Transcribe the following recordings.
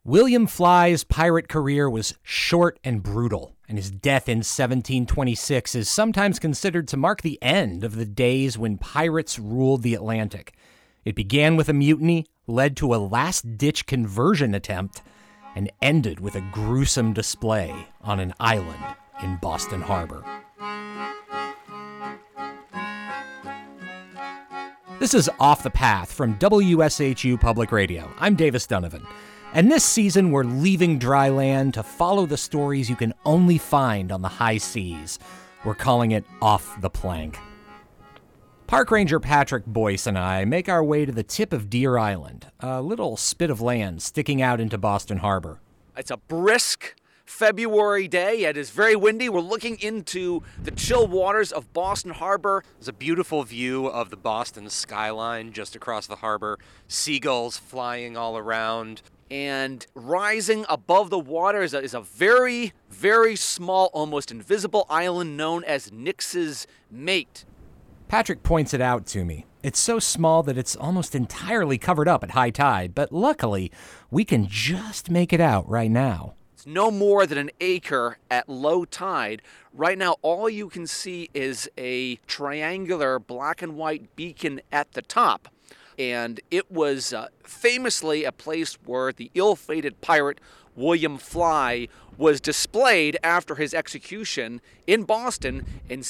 William Fly's pirate career was short and brutal, and his death in 1726 is sometimes considered to mark the end of the days when pirates ruled the Atlantic. It began with a mutiny, led to a last-ditch conversion attempt, and ended with a gruesome display on an island in Boston Harbor. This is Off the Path from WSHU Public Radio. I'm Davis Donovan. And this season, we're leaving dry land to follow the stories you can only find on the high seas. We're calling it Off the Plank. Park Ranger Patrick Boyce and I make our way to the tip of Deer Island, a little spit of land sticking out into Boston Harbor. It's a brisk February day. It is very windy. We're looking into the chill waters of Boston Harbor. There's a beautiful view of the Boston skyline just across the harbor. Seagulls flying all around. And rising above the water is a very, very small, almost invisible island known as Nix's Mate. Patrick points it out to me. It's so small that it's almost entirely covered up at high tide, but luckily, we can just make it out right now. It's no more than an acre at low tide. Right now, all you can see is a triangular black and white beacon at the top. And it was famously a place where the ill-fated pirate William Fly was displayed after his execution in Boston in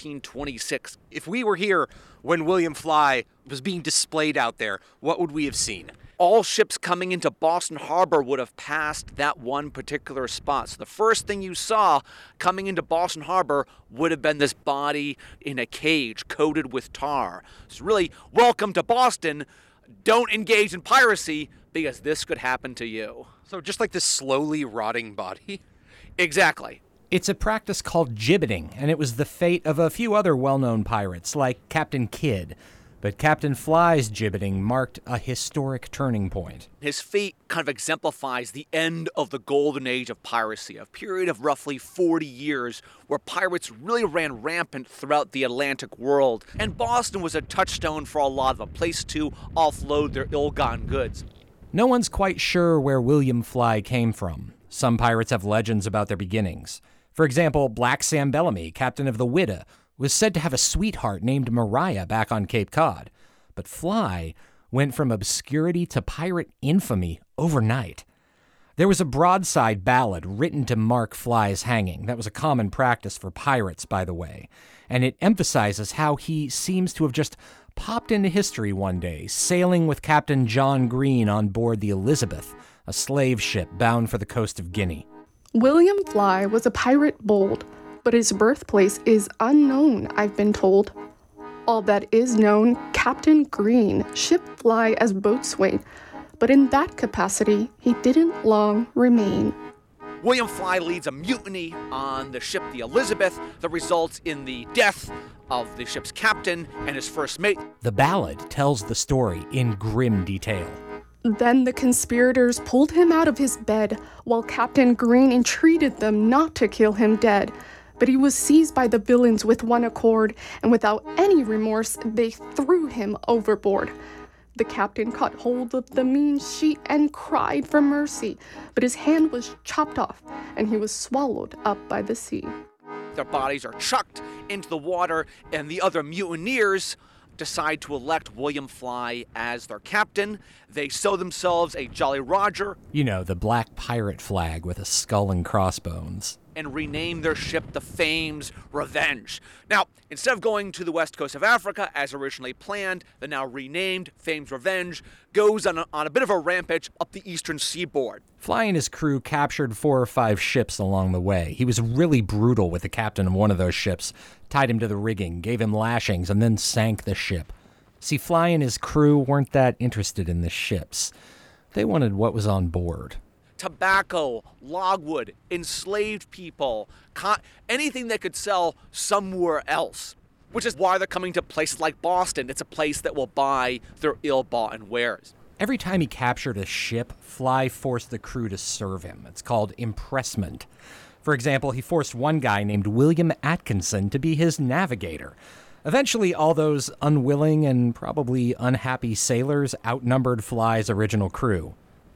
1726. If we were here when William Fly was being displayed out there, what would we have seen? All ships coming into Boston Harbor would have passed that one particular spot. So the first thing you saw coming into Boston Harbor would have been this body in a cage coated with tar. So really, welcome to Boston. Don't engage in piracy because this could happen to you. So just like this slowly rotting body? Exactly. It's a practice called gibbeting, and it was the fate of a few other well-known pirates like Captain Kidd. But Captain Fly's gibbeting marked a historic turning point. His fate kind of exemplifies the end of the golden age of piracy, a period of roughly 40 years where pirates really ran rampant throughout the Atlantic world. And Boston was a touchstone for a lot of them, a place to offload their ill-gotten goods. No one's quite sure where William Fly came from. Some pirates have legends about their beginnings. For example, Black Sam Bellamy, captain of the Whydah, was said to have a sweetheart named Maria back on Cape Cod. But Fly went from obscurity to pirate infamy overnight. There was a broadside ballad written to mark Fly's hanging. That was a common practice for pirates, by the way. And it emphasizes how he seems to have just popped into history one day, sailing with Captain John Green on board the Elizabeth, a slave ship bound for the coast of Guinea. William Fly was a pirate bold, but his birthplace is unknown, I've been told. All that is known, Captain Green shipped Fly as boatswain, but in that capacity, he didn't long remain. William Fly leads a mutiny on the ship the Elizabeth that results in the death of the ship's captain and his first mate. The ballad tells the story in grim detail. Then the conspirators pulled him out of his bed while Captain Green entreated them not to kill him dead. But he was seized by the villains with one accord, and without any remorse, they threw him overboard. The captain caught hold of the mean sheet and cried for mercy, but his hand was chopped off, and he was swallowed up by the sea. Their bodies are chucked into the water, and the other mutineers decide to elect William Fly as their captain. They sew themselves a Jolly Roger. You know, the black pirate flag with a skull and crossbones. And rename their ship the Fame's Revenge. Now, instead of going to the west coast of Africa as originally planned, the now renamed Fame's Revenge goes on a bit of a rampage up the eastern seaboard. Fly and his crew captured 4 or 5 ships along the way. He was really brutal with the captain of one of those ships, tied him to the rigging, gave him lashings, and then sank the ship. See, Fly and his crew weren't that interested in the ships. They wanted what was on board. Tobacco, logwood, enslaved people, anything that could sell somewhere else, which is why they're coming to places like Boston. It's a place that will buy their ill-bought wares. Every time he captured a ship, Fly forced the crew to serve him. It's called impressment. For example, he forced one guy named William Atkinson to be his navigator. Eventually, all those unwilling and probably unhappy sailors outnumbered Fly's original crew.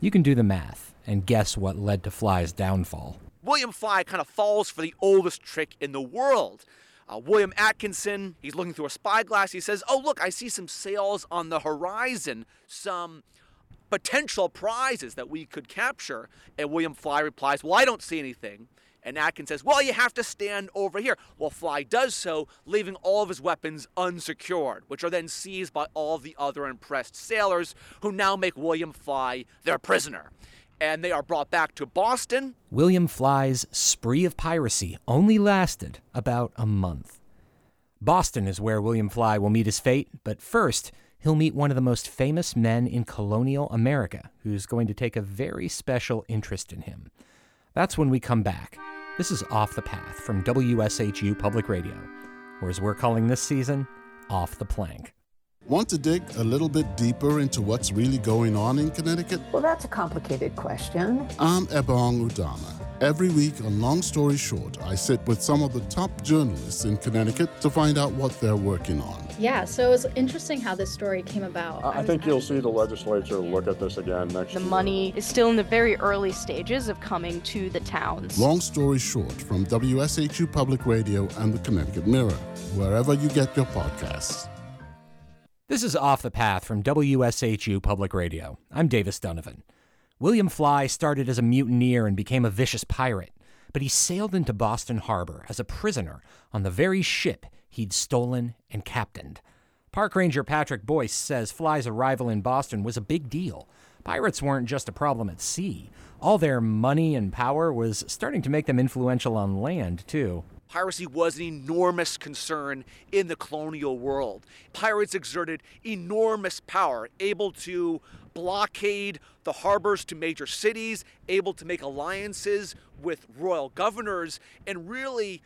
You can do the math and guess what led to Fly's downfall. William Fly kind of falls for the oldest trick in the world. William Atkinson, he's looking through a spyglass. He says, "Oh, look, I see some sails on the horizon, some potential prizes that we could capture." And William Fly replies, "Well, I don't see anything." And Atkins says, "Well, you have to stand over here." Well, Fly does so, leaving all of his weapons unsecured, which are then seized by all the other impressed sailors, who now make William Fly their prisoner. And they are brought back to Boston. William Fly's spree of piracy only lasted about a month. Boston is where William Fly will meet his fate, but first, he'll meet one of the most famous men in colonial America, who's going to take a very special interest in him. That's when we come back. This is Off the Path from WSHU Public Radio, or as we're calling this season, Off the Plank. Want to dig a little bit deeper into what's really going on in Connecticut? Well, that's a complicated question. I'm Ebong Udama. Every week on Long Story Short, I sit with some of the top journalists in Connecticut to find out what they're working on. Yeah, so it was interesting how this story came about. I think you'll see the legislature look at this again next year. The money is still in the very early stages of coming to the towns. Long Story Short from WSHU Public Radio and the Connecticut Mirror, wherever you get your podcasts. This is Off the Path from WSHU Public Radio. I'm Davis Donovan. William Fly started as a mutineer and became a vicious pirate, but he sailed into Boston Harbor as a prisoner on the very ship he'd stolen and captained. Park Ranger Patrick Boyce says Fly's arrival in Boston was a big deal. Pirates weren't just a problem at sea. All their money and power was starting to make them influential on land, too. Piracy was an enormous concern in the colonial world. Pirates exerted enormous power, able to blockade the harbors to major cities, able to make alliances with royal governors, and really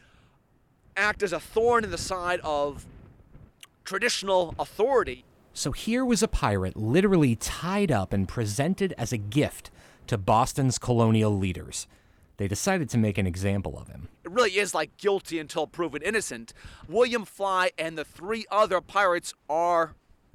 act as a thorn in the side of traditional authority. So here was a pirate literally tied up and presented as a gift to Boston's colonial leaders. They decided to make an example of him. It really is like guilty until proven innocent. William Fly and the 3 other pirates are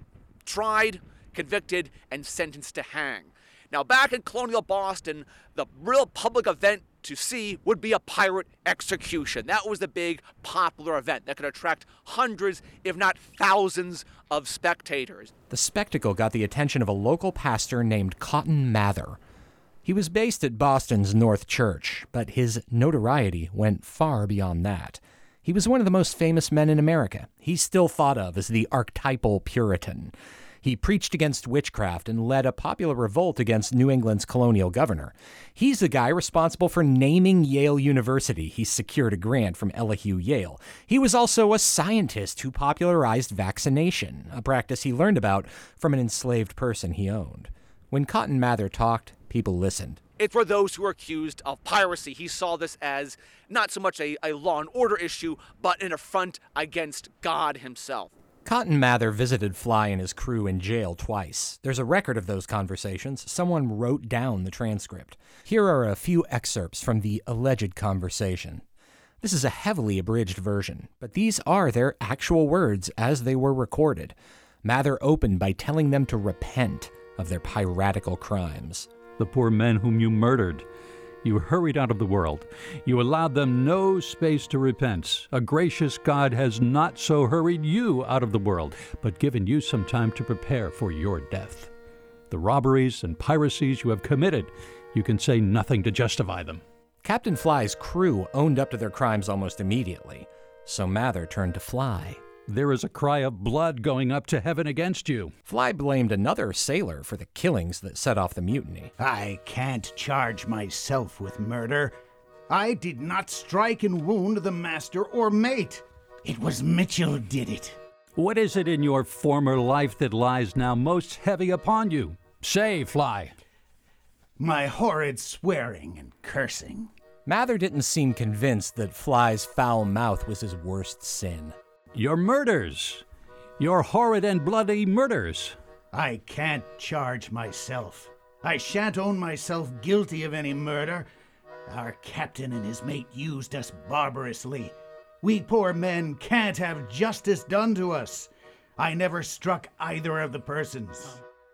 tried, convicted, and sentenced to hang. Now, back in colonial Boston, the real public event to see would be a pirate execution. That was the big popular event that could attract hundreds, if not thousands, of spectators. The spectacle got the attention of a local pastor named Cotton Mather. He was based at Boston's North Church, but his notoriety went far beyond that. He was one of the most famous men in America. He's still thought of as the archetypal Puritan. He preached against witchcraft and led a popular revolt against New England's colonial governor. He's the guy responsible for naming Yale University. He secured a grant from Elihu Yale. He was also a scientist who popularized vaccination, a practice he learned about from an enslaved person he owned. When Cotton Mather talked, people listened. It's for those who are accused of piracy. He saw this as not so much a law and order issue, but an affront against God himself. Cotton Mather visited Fly and his crew in jail twice. There's a record of those conversations. Someone wrote down the transcript. Here are a few excerpts from the alleged conversation. This is a heavily abridged version, but these are their actual words as they were recorded. Mather opened by telling them to repent of their piratical crimes. The poor men whom you murdered, you hurried out of the world. You allowed them no space to repent. A gracious God has not so hurried you out of the world, but given you some time to prepare for your death. The robberies and piracies you have committed, you can say nothing to justify them. Captain Fly's crew owned up to their crimes almost immediately, so Mather turned to Fly. There is a cry of blood going up to heaven against you. Fly blamed another sailor for the killings that set off the mutiny. I can't charge myself with murder. I did not strike and wound the master or mate. It was Mitchell did it. What is it in your former life that lies now most heavy upon you? Say, Fly. My horrid swearing and cursing. Mather didn't seem convinced that Fly's foul mouth was his worst sin. Your murders. Your horrid and bloody murders. I can't charge myself. I shan't own myself guilty of any murder. Our captain and his mate used us barbarously. We poor men can't have justice done to us. I never struck either of the persons.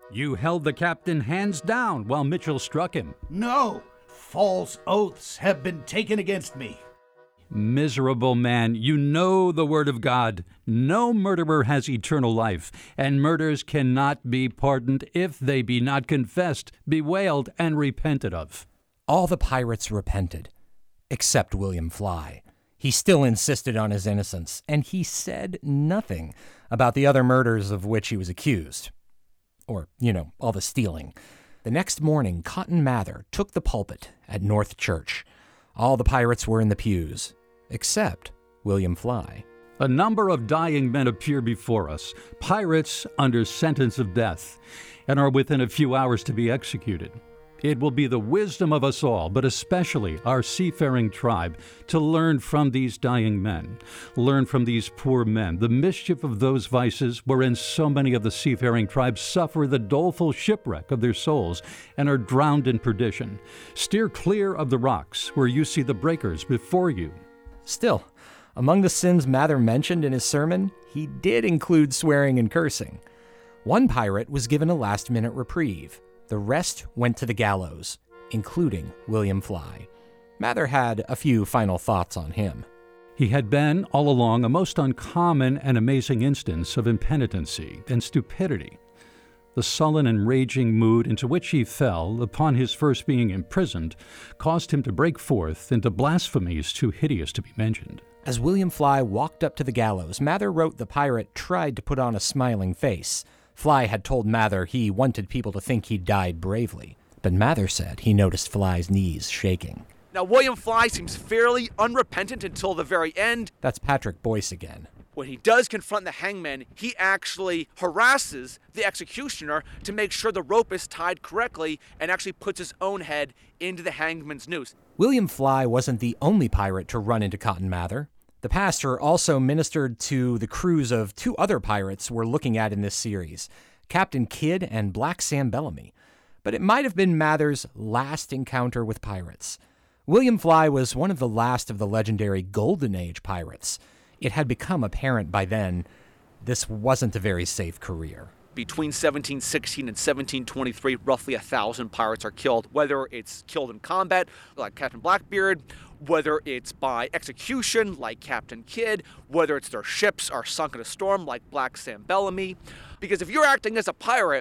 You held the captain hands down while Mitchell struck him. No! False oaths have been taken against me. Miserable man, you know the word of God. No murderer has eternal life, and murders cannot be pardoned if they be not confessed, bewailed, and repented of. All the pirates repented, except William Fly. He still insisted on his innocence, and he said nothing about the other murders of which he was accused. Or, all the stealing. The next morning, Cotton Mather took the pulpit at North Church. All the pirates were in the pews, except William Fly. A number of dying men appear before us, pirates under sentence of death, and are within a few hours to be executed. It will be the wisdom of us all, but especially our seafaring tribe, to learn from these dying men, learn from these poor men, the mischief of those vices wherein so many of the seafaring tribes suffer the doleful shipwreck of their souls and are drowned in perdition. Steer clear of the rocks where you see the breakers before you. Still, among the sins Mather mentioned in his sermon, he did include swearing and cursing. One pirate was given a last-minute reprieve. The rest went to the gallows, including William Fly. Mather had a few final thoughts on him. He had been, all along, a most uncommon and amazing instance of impenitency and stupidity. The sullen and raging mood into which he fell upon his first being imprisoned caused him to break forth into blasphemies too hideous to be mentioned. As William Fly walked up to the gallows, Mather wrote the pirate tried to put on a smiling face. Fly had told Mather he wanted people to think he died bravely, but Mather said he noticed Fly's knees shaking. Now, William Fly seems fairly unrepentant until the very end. That's Patrick Boyce again. When he does confront the hangman, he actually harasses the executioner to make sure the rope is tied correctly and actually puts his own head into the hangman's noose. William Fly wasn't the only pirate to run into Cotton Mather. The pastor also ministered to the crews of two other pirates we're looking at in this series, Captain Kidd and Black Sam Bellamy. But it might have been Mather's last encounter with pirates. William Fly was one of the last of the legendary Golden Age pirates. It had become apparent by then this wasn't a very safe career. Between 1716 and 1723, roughly 1,000 pirates are killed, whether it's killed in combat, like Captain Blackbeard, whether it's by execution, like Captain Kidd, whether it's their ships are sunk in a storm, like Black Sam Bellamy. Because if you're acting as a pirate,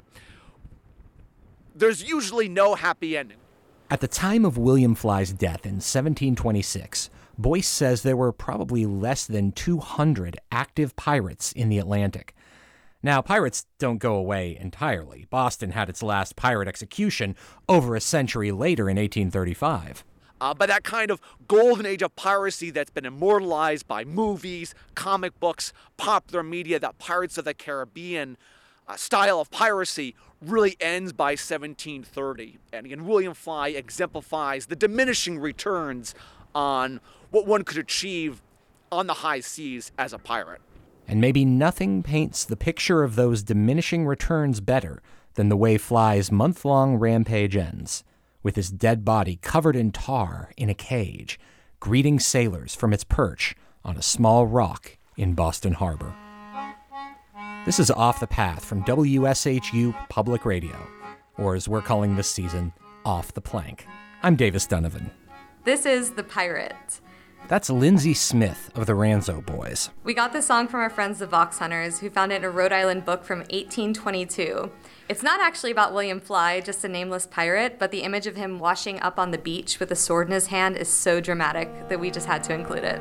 there's usually no happy ending. At the time of William Fly's death in 1726, Boyce says there were probably less than 200 active pirates in the Atlantic. Now, pirates don't go away entirely. Boston had its last pirate execution over a century later in 1835. But that kind of golden age of piracy that's been immortalized by movies, comic books, popular media, that Pirates of the Caribbean style of piracy really ends by 1730. And again, William Fly exemplifies the diminishing returns on what one could achieve on the high seas as a pirate. And maybe nothing paints the picture of those diminishing returns better than the way Fly's month-long rampage ends, with his dead body covered in tar in a cage, greeting sailors from its perch on a small rock in Boston Harbor. This is Off the Path from WSHU Public Radio, or as we're calling this season, Off the Plank. I'm Davis Donovan. This is The Pirate. That's Lindsay Smith of the Ranzo Boys. We got this song from our friends the Vox Hunters, who found it in a Rhode Island book from 1822. It's not actually about William Fly, just a nameless pirate, but the image of him washing up on the beach with a sword in his hand is so dramatic that we just had to include it.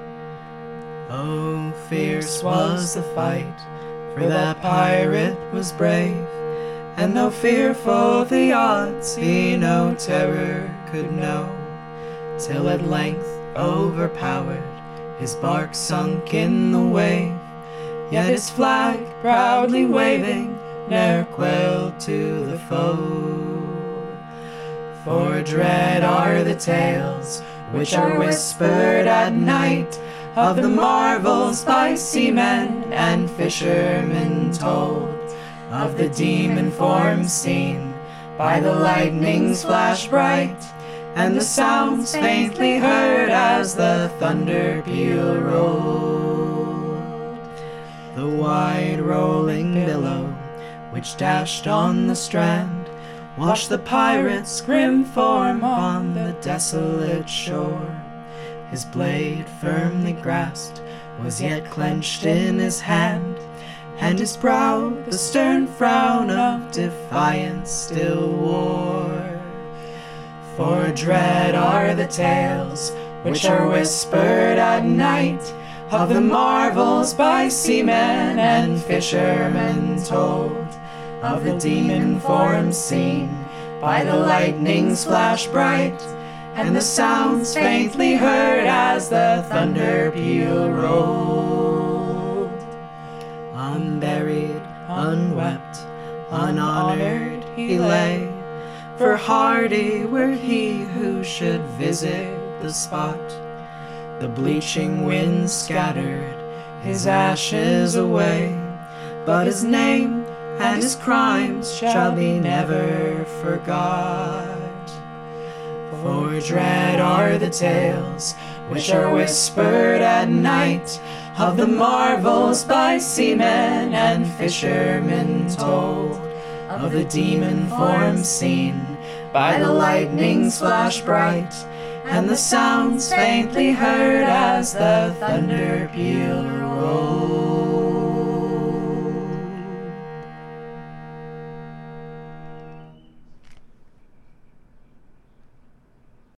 Oh, fierce was the fight, for that pirate was brave, and though fearful the odds, he no terror could know, till at length overpowered, his bark sunk in the wave, yet his flag proudly waving ne'er quailed to the foe. For dread are the tales which are whispered at night of the marvels by seamen and fishermen told, of the demon forms seen by the lightning's flash bright, and the sounds faintly heard as the thunder peal rolled. The wide rolling billow which dashed on the strand, watched the pirate's grim form on the desolate shore. His blade firmly grasped was yet clenched in his hand, and his brow the stern frown of defiance still wore. For dread are the tales which are whispered at night, of the marvels by seamen and fishermen told, of the demon forms seen by the lightning's flash bright, and the sounds faintly heard as the thunder peal rolled. Unburied, unwept, unhonored he lay, for hardy were he who should visit the spot. The bleaching wind scattered his ashes away, but his name and his crimes shall be never forgot. For dread are the tales which are whispered at night, of the marvels by seamen and fishermen told, of the demon forms seen by the lightning's flash bright, and the sounds faintly heard as the thunder peal rolled.